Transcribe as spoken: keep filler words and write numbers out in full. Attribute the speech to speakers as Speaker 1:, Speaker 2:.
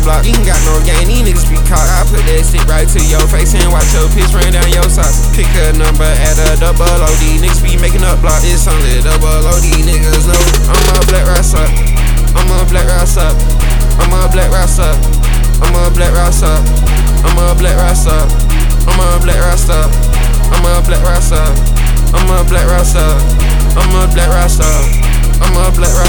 Speaker 1: block. You ain't got no game, these niggas be caught. I put that shit right to your face and watch your piss rain down your socks. Pick a number, add a double O. These niggas be making up block. It's only double O. These niggas know I'm a black ras up. I'm a black ras up. I'm a black ras up. I'm a black ras up. I'm a black ras up. I'm a black ras up. I'm a black ras up. I'm a black ras up. I'm a black ras up. I'm a black ras